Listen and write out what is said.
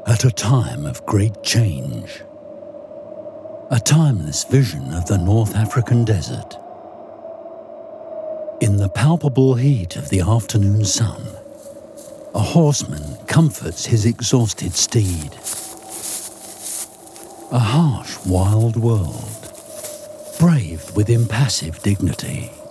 At a time of great change, a timeless vision of the North African desert. In the palpable heat of the afternoon sun, a horseman comforts his exhausted steed. A harsh, wild world, braved with impassive dignity.